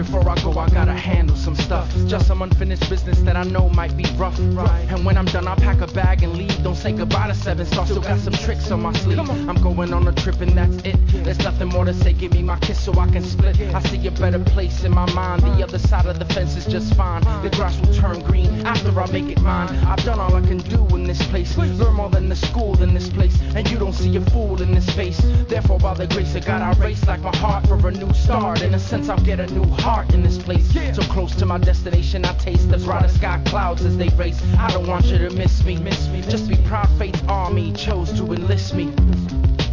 before I go, I gotta handle some stuff. Just some unfinished business that I know might be rough. And when I'm done, I'll pack a bag and leave. Don't say goodbye to 7 Star, still got some tricks on my sleeve. I'm going on a trip and that's it. There's nothing more to say, give me my kiss so I can split. I see a better place in my mind. The other side of the fence is just fine. The grass will turn green after I make it mine. I've done all I can do in this place. Learn more than the school in this place. And you don't see a fool in this face. Therefore, by the grace of God, I race like my heart for a new start. In a sense, I'll get a new heart in this place. So close to my destination, I taste the brighter sky clouds as they race. I don't want you to miss me. Just be proud, faith army chose to enlist me.